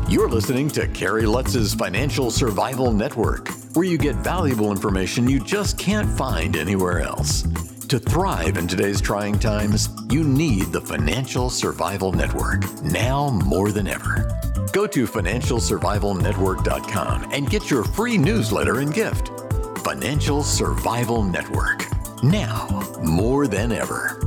You're listening to Kerry Lutz's Financial Survival Network, where you get valuable information you just can't find anywhere else. To thrive in today's trying times, you need the Financial Survival Network, now more than ever. Go to financialsurvivalnetwork.com and get your free newsletter and gift. Financial Survival Network, now more than ever.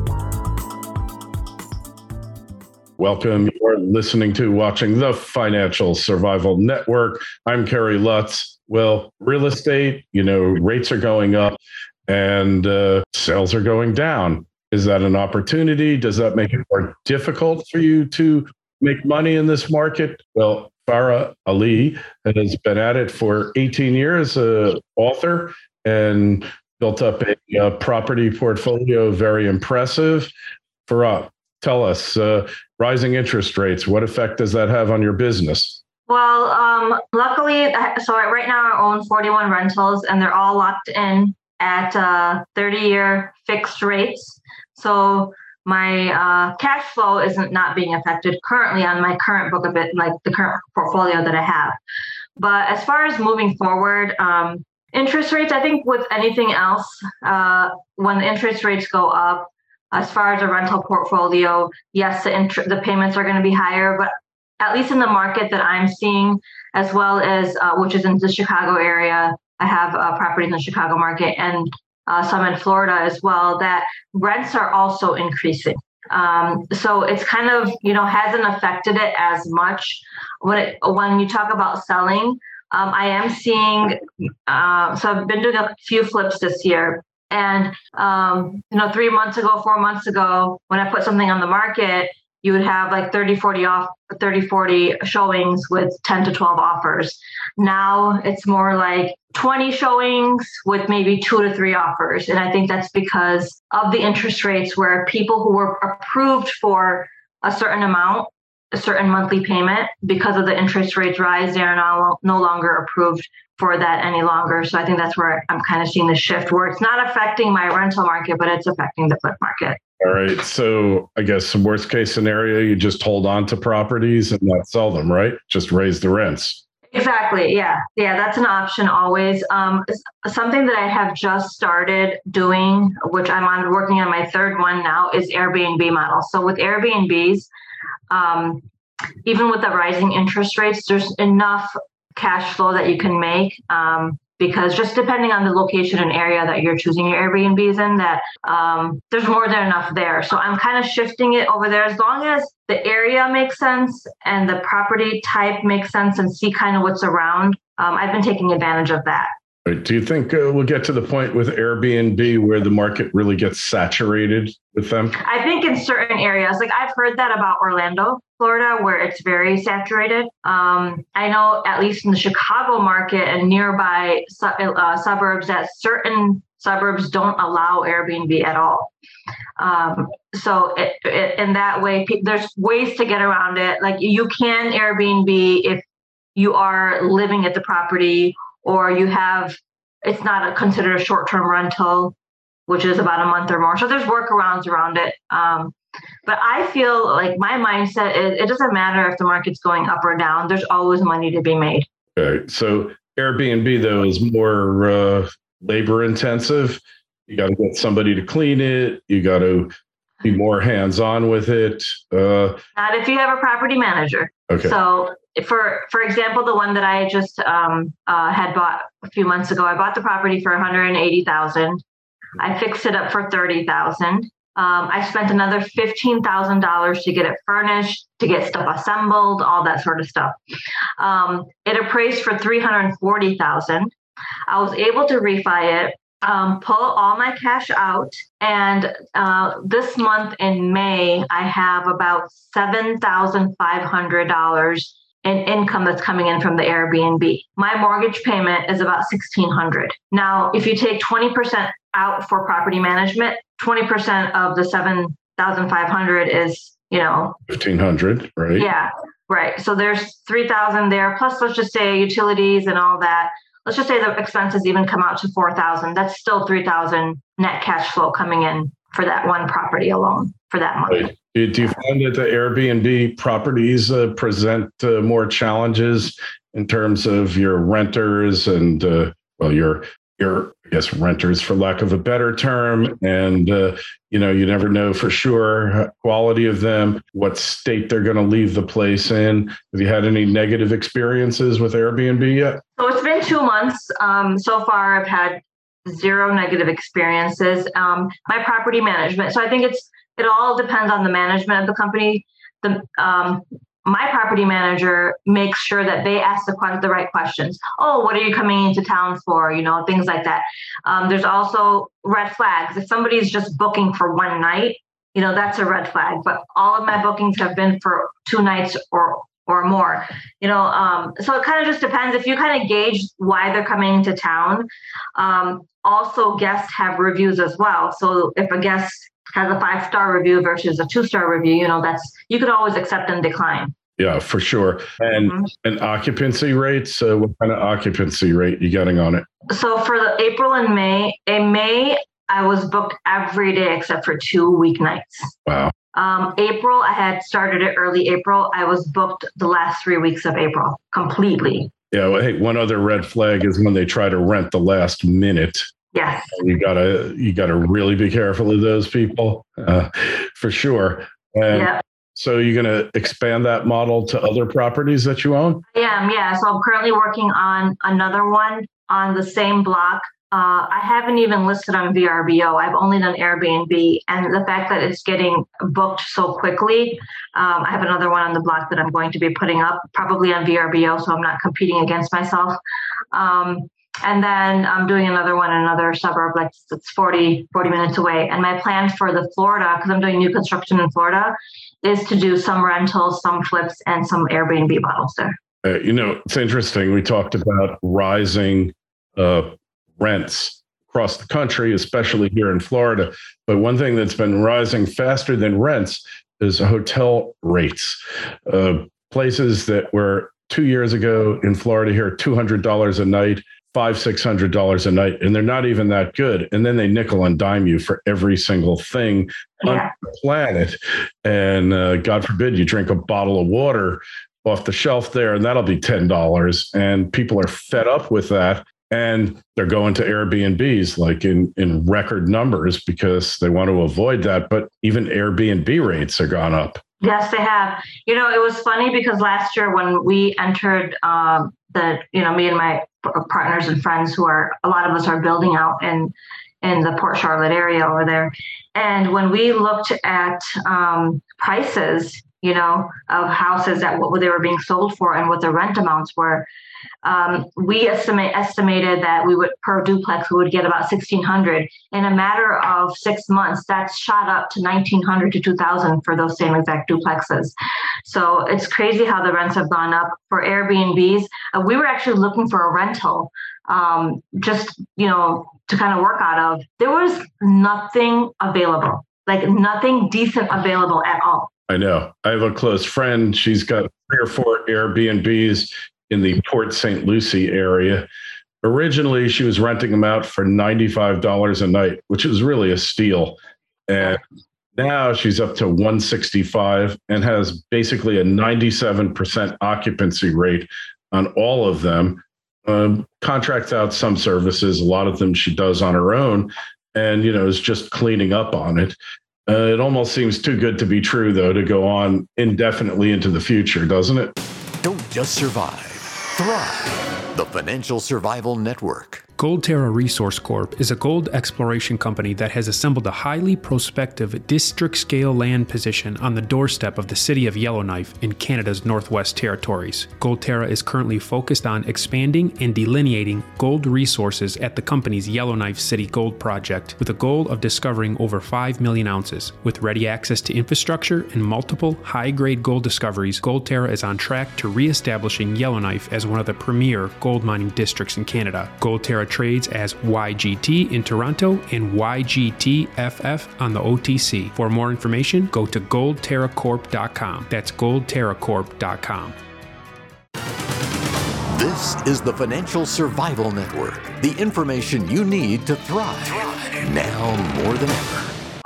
Welcome. You're listening to, watching the Financial Survival Network. I'm Kerry Lutz. Well, real estate, rates are going up and sales are going down. Is that an opportunity? Does that make it more difficult for you to make money in this market? Well, Farah Ali has been at it for 18 years, author, and built up a property portfolio, very impressive. Farah, tell us, rising interest rates, what effect does that have on your business? Well, luckily, so right now I own 41 rentals and they're all locked in at 30-year fixed rates. So my cash flow isn't not being affected currently on my current book of it, like the current portfolio that I have. But as far as moving forward, interest rates, I think with anything else, when the interest rates go up, as far as a rental portfolio, yes, the payments are going to be higher, but at least in the market that I'm seeing, as well as which is in the Chicago area, I have properties in the Chicago market and some in Florida as well, that rents are also increasing. So it's kind of, hasn't affected it as much. When you talk about selling, I am seeing, so I've been doing a few flips this year. And, 3 months ago, 4 months ago, when I put something on the market, you would have like 30, 40 showings with 10 to 12 offers. Now it's more like 20 showings with maybe 2 to 3 offers. And I think that's because of the interest rates, where people who were approved for a certain amount, a certain monthly payment, because of the interest rates rise, they are now no longer approved for that any longer. So I think that's where I'm kind of seeing the shift, where it's not affecting my rental market, but it's affecting the flip market. All right. So I guess worst case scenario, you just hold on to properties and not sell them, right? Just raise the rents. Exactly. Yeah. That's an option always. Something that I have just started doing, which I'm working on my third one now, is Airbnb model. So with Airbnbs, even with the rising interest rates, there's enough cash flow that you can make, because just depending on the location and area that you're choosing your Airbnbs in, that there's more than enough there. So I'm kind of shifting it over there, as long as the area makes sense and the property type makes sense and see kind of what's around. I've been taking advantage of that. Right. Do you think we'll get to the point with Airbnb where the market really gets saturated with them? I think in certain areas, like I've heard that about Orlando, Florida, where it's very saturated. I know at least in the Chicago market and nearby suburbs, that certain suburbs don't allow Airbnb at all. So in that way, there's ways to get around it. Like you can Airbnb if you are living at the property, or it's not considered a short-term rental, which is about a month or more. So there's workarounds around it. But I feel like my mindset is it doesn't matter if the market's going up or down. There's always money to be made. Okay. So Airbnb, though, is more labor intensive. You got to get somebody to clean it. You got to be more hands-on with it. Not if you have a property manager. Okay. So for example, the one that I just had bought a few months ago, I bought the property for $180,000. I fixed it up for $30,000. I spent another $15,000 to get it furnished, to get stuff assembled, all that sort of stuff. It appraised for $340,000. I was able to refi it, pull all my cash out. And this month in May, I have about $7,500 in income that's coming in from the Airbnb. My mortgage payment is about $1,600. Now, if you take 20% out for property management, 20% of the $7,500 is, $1,500, right? Yeah, right. So there's $3,000 there. Plus, let's just say utilities and all that. Let's just say the expenses even come out to $4,000. That's still $3,000 net cash flow coming in for that one property alone for that month. Right. Do you find that the Airbnb properties present more challenges in terms of your renters and, your I guess, renters, for lack of a better term, and you never know for sure quality of them, what state they're going to leave the place in. Have you had any negative experiences with Airbnb yet? So it's been 2 months. So far, I've had 0 negative experiences. My property management. So I think it all depends on the management of the company. My property manager makes sure that they ask the right questions. Oh, what are you coming into town for? Things like that. There's also red flags. If somebody's just booking for one night, that's a red flag. But all of my bookings have been for 2 nights or more. So it kind of just depends. If you kind of gauge why they're coming into town. Also, guests have reviews as well. So if a guest has a 5-star review versus a 2-star review, you could always accept and decline. Yeah, for sure. And occupancy rates, what kind of occupancy rate are you getting on it? So for the April and May, in May, I was booked every day except for 2 weeknights. Wow. April, I had started it early April. I was booked the last 3 weeks of April completely. Yeah. Well, hey, one other red flag is when they try to rent the last minute. Yes. You gotta really be careful of those people, for sure. And yeah. So you're going to expand that model to other properties that you own? Yeah. So I'm currently working on another one on the same block. I haven't even listed on VRBO. I've only done Airbnb, and the fact that it's getting booked so quickly, I have another one on the block that I'm going to be putting up, probably on VRBO, so I'm not competing against myself. And then I'm doing another one in another suburb, like it's 40 minutes away. And my plan for the Florida, because I'm doing new construction in Florida, is to do some rentals, some flips, and some Airbnb models there. It's interesting. We talked about rising rents across the country, especially here in Florida. But one thing that's been rising faster than rents is hotel rates. Places that were 2 years ago in Florida here, $200 a night, $500-$600 a night, and they're not even that good. And then they nickel and dime you for every single thing on the planet. And God forbid you drink a bottle of water off the shelf there, and that'll be $10. And people are fed up with that. And they're going to Airbnbs like in record numbers because they want to avoid that. But even Airbnb rates have gone up. Yes, they have. It was funny because last year when we entered me and my partners and friends a lot of us are building out in the Port Charlotte area over there. And when we looked at prices, of houses at what they were being sold for and what the rent amounts were, we estimated that we would, per duplex, we would get about $1,600. In a matter of 6 months, that's shot up to $1,900 to $2,000 for those same exact duplexes. So it's crazy how the rents have gone up. For Airbnbs, we were actually looking for a rental, to kind of work out of. There was nothing available, like nothing decent available at all. I know. I have a close friend. She's got 3 or 4 Airbnbs in the Port St. Lucie area. Originally, she was renting them out for $95 a night, which is really a steal. And now she's up to $165 and has basically a 97% occupancy rate on all of them. Contracts out some services. A lot of them she does on her own and, is just cleaning up on it. It almost seems too good to be true, though, to go on indefinitely into the future, doesn't it? Don't just survive. Thrive. The Financial Survival Network. Goldterra Resource Corp is a gold exploration company that has assembled a highly prospective district-scale land position on the doorstep of the city of Yellowknife in Canada's Northwest Territories. Goldterra is currently focused on expanding and delineating gold resources at the company's Yellowknife City Gold Project with a goal of discovering over 5 million ounces. With ready access to infrastructure and multiple high-grade gold discoveries, Goldterra is on track to re-establishing Yellowknife as one of the premier gold mining districts in Canada. Goldterra trades as YGT in Toronto and YGTFF on the OTC. For more information, go to goldterracorp.com. That's goldterracorp.com. This is the Financial Survival Network. The information you need to thrive now more than ever.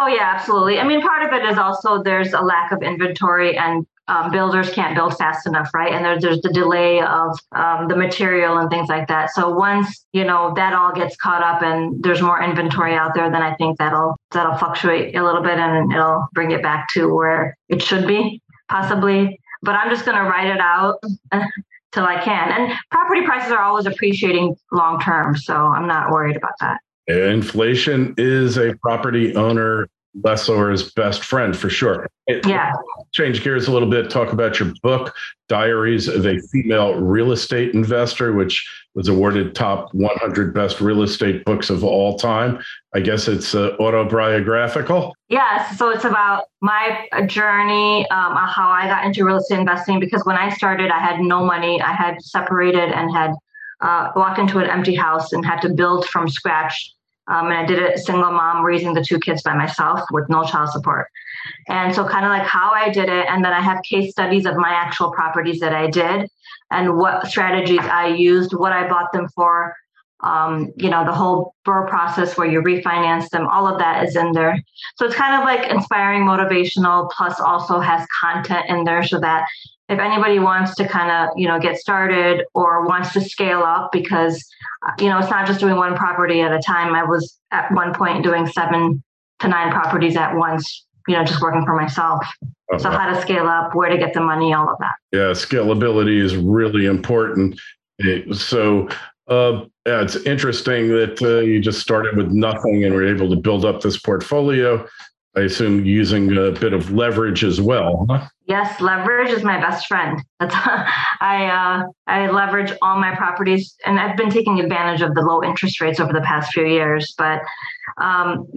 Oh, yeah, absolutely. I mean, part of it is also there's a lack of inventory and builders can't build fast enough, right? And there's the delay of the material and things like that. So once, that all gets caught up and there's more inventory out there, then I think that'll fluctuate a little bit and it'll bring it back to where it should be, possibly. But I'm just going to ride it out till I can. And property prices are always appreciating long term, so I'm not worried about that. Inflation is a property owner lessor's best friend for sure. Yeah. Change gears a little bit, talk about your book, Diaries of a Female Real Estate Investor, which was awarded top 100 best real estate books of all time. I guess it's autobiographical. Yes. So it's about my journey, how I got into real estate investing, because when I started, I had no money. I had separated and had walked into an empty house and had to build from scratch. And I did it single mom, raising the 2 kids by myself with no child support. And so kind of like how I did it. And then I have case studies of my actual properties that I did and what strategies I used, what I bought them for, the whole BRRRR process where you refinance them, all of that is in there. So it's kind of like inspiring, motivational, plus also has content in there so that if anybody wants to kind of, get started or wants to scale up, because, it's not just doing one property at a time. I was at one point doing 7 to 9 properties at once, just working for myself. Uh-huh. So how to scale up, where to get the money, all of that. Yeah, scalability is really important. It's interesting that you just started with nothing and were able to build up this portfolio. I assume using a bit of leverage as well, huh? Yes, leverage is my best friend. I leverage all my properties, and I've been taking advantage of the low interest rates over the past few years. But I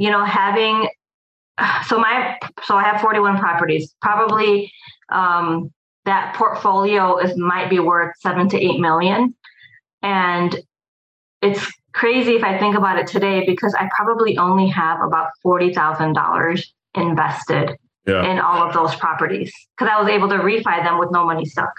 have 41 properties. Probably that portfolio might be worth $7 to $8 million, and it's crazy if I think about it today because I probably only have about $40,000 invested in all of those properties because I was able to refi them with no money stuck.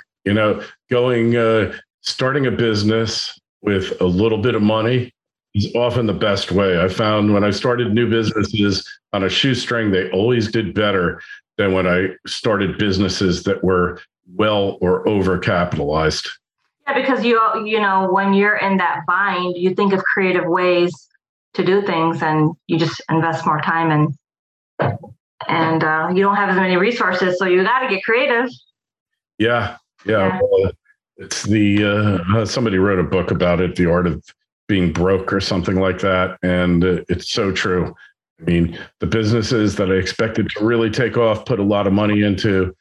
Starting a business with a little bit of money is often the best way. I found when I started new businesses on a shoestring, they always did better than when I started businesses that were well or overcapitalized. Yeah, because when you're in that bind, you think of creative ways to do things, and you just invest more time, and you don't have as many resources, so you got to get creative. Yeah. It's somebody wrote a book about it, The Art of Being Broke or something like that, and it's so true. I mean, the businesses that I expected to really take off, put a lot of money into,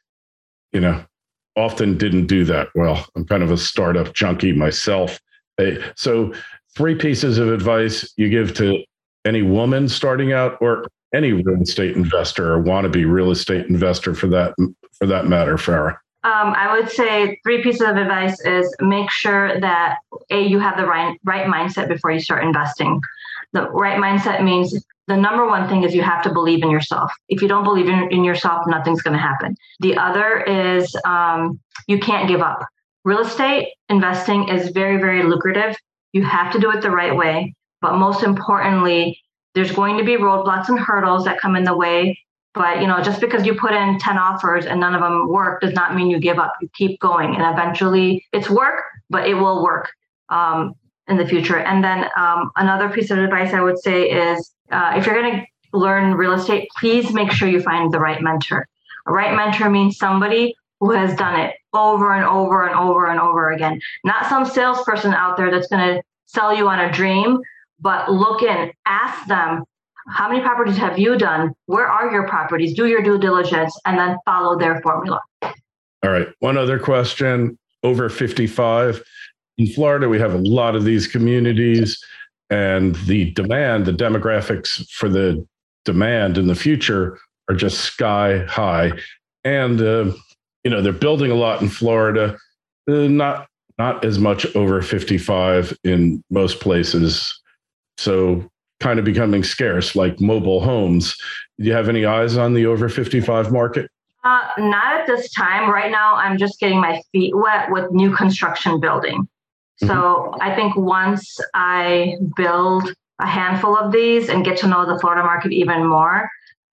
often didn't do that well. I'm kind of a startup junkie myself. So 3 pieces of advice you give to any woman starting out or any real estate investor or wannabe real estate investor for that matter, Farah. I would say 3 pieces of advice is make sure that you have the right mindset before you start investing. The right mindset means the number one thing is you have to believe in yourself. If you don't believe in yourself, nothing's going to happen. The other is you can't give up. Real estate investing is very, very lucrative. You have to do it the right way. But most importantly, there's going to be roadblocks and hurdles that come in the way. But, just because you put in 10 offers and none of them work does not mean you give up. You keep going. And eventually it's work, but it will work in the future. And then another piece of advice I would say is if you're going to learn real estate, please make sure you find the right mentor. A right mentor means somebody who has done it over and over and over and over again. Not some salesperson out there that's going to sell you on a dream, but look in, ask them, how many properties have you done? Where are your properties? Do your due diligence and then follow their formula. All right. One other question. Over 55. In Florida, we have a lot of these communities, and the demographics for the demand in the future are just sky high. And, they're building a lot in Florida, not as much over 55 in most places. So kind of becoming scarce, like mobile homes. Do you have any eyes on the over 55 market? Not at this time. Right now, I'm just getting my feet wet with new construction building. So I think once I build a handful of these and get to know the Florida market even more,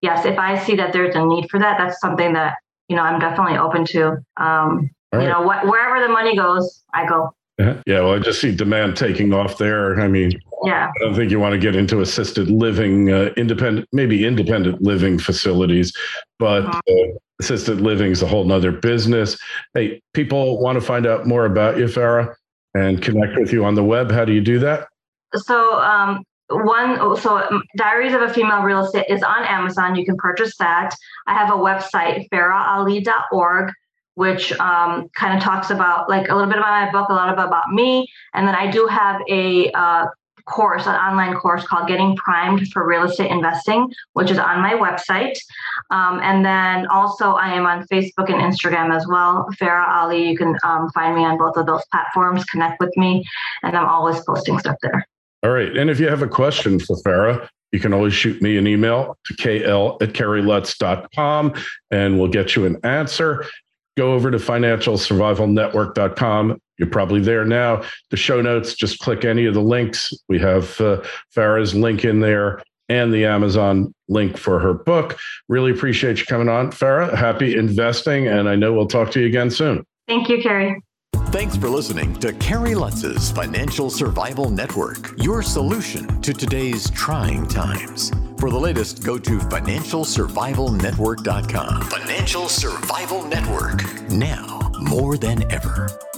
yes, if I see that there's a need for that, that's something that, I'm definitely open to. Right. Wherever the money goes, I go. Yeah, well, I just see demand taking off there. I mean, I don't think you want to get into assisted living, independent living facilities, but assisted living is a whole nother business. Hey, people want to find out more about you, Farah, and connect with you on the web. How do you do that? So, Diaries of a Female Real Estate is on Amazon. You can purchase that. I have a website, farahali.org, which kind of talks about like a little bit about my book, a lot about me. And then I do have a course, an online course called Getting Primed for Real Estate Investing, which is on my website. And then also I am on Facebook and Instagram as well. Farah Ali, you can find me on both of those platforms, connect with me, and I'm always posting stuff there. All right. And if you have a question for Farah, you can always shoot me an email to kl@kerrylutz.com and we'll get you an answer. Go over to financialsurvivalnetwork.com. You're probably there now. The show notes, just click any of the links. We have Farah's link in there and the Amazon link for her book. Really appreciate you coming on, Farah. Happy investing, and I know we'll talk to you again soon. Thank you, Kerry. Thanks for listening to Kerry Lutz's Financial Survival Network, your solution to today's trying times. For the latest, go to financialsurvivalnetwork.com. Financial Survival Network, now more than ever.